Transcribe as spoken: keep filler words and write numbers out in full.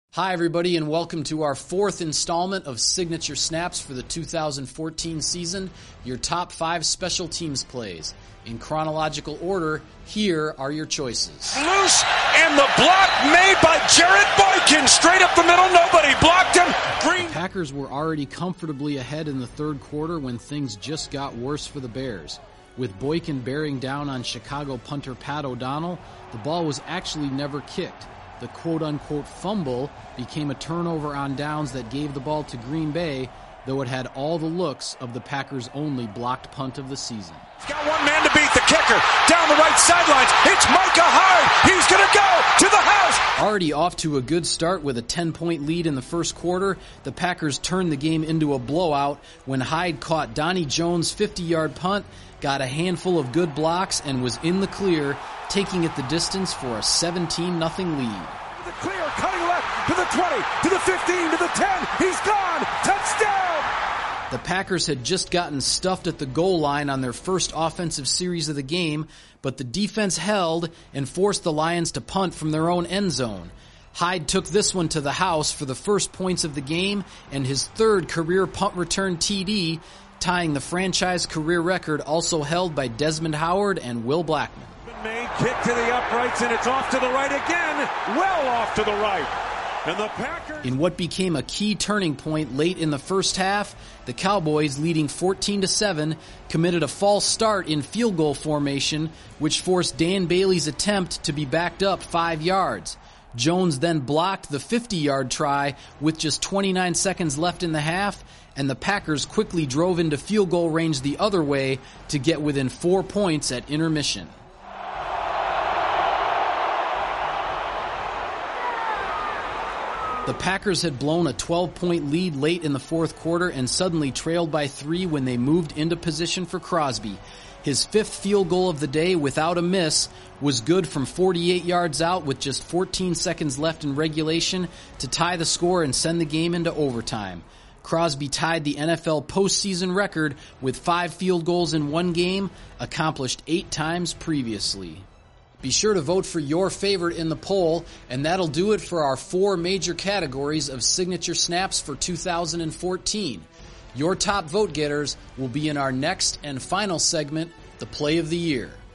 Hi, everybody, and welcome to our fourth installment of Signature Snaps for the two thousand fourteen season, your top five special teams plays. In chronological order, here are your choices. Loose, and the block made by Jared Boykin. Straight up the middle, nobody blocked him. Green. The Packers were already comfortably ahead in the third quarter when things just got worse for the Bears. With Boykin bearing down on Chicago punter Pat O'Donnell, the ball was actually never kicked. The quote-unquote fumble became a turnover on downs that gave the ball to Green Bay, though it had all the looks of the Packers' only blocked punt of the season. He's got one man to beat the kicker. Down the right sidelines, it's Micah Hyde. He's going to go to the house. Already off to a good start with a ten-point lead in the first quarter, the Packers turned the game into a blowout when Hyde caught Donnie Jones' fifty-yard punt, got a handful of good blocks, and was in the clear, taking it the distance for a seventeen nothing lead. The clear, cutting left to the twenty, to the fifteen, to the ten. He's gone. Touchdown. The Packers had just gotten stuffed at the goal line on their first offensive series of the game, but the defense held and forced the Lions to punt from their own end zone. Hyde took this one to the house for the first points of the game and his third career punt return T D, tying the franchise career record also held by Desmond Howard and Will Blackman. Made kick to the uprights, and it's off to the right again, well off to the right. And the Packers... In what became a key turning point late in the first half, the Cowboys, leading fourteen to seven, committed a false start in field goal formation, which forced Dan Bailey's attempt to be backed up five yards. Jones then blocked the fifty-yard try with just twenty-nine seconds left in the half, and the Packers quickly drove into field goal range the other way to get within four points at intermission. The Packers had blown a twelve-point lead late in the fourth quarter and suddenly trailed by three when they moved into position for Crosby. His fifth field goal of the day without a miss was good from forty-eight yards out with just fourteen seconds left in regulation to tie the score and send the game into overtime. Crosby tied the N F L postseason record with five field goals in one game, accomplished eight times previously. Be sure to vote for your favorite in the poll, and that'll do it for our four major categories of signature snaps for two thousand fourteen. Your top vote getters will be in our next and final segment, the Play of the Year.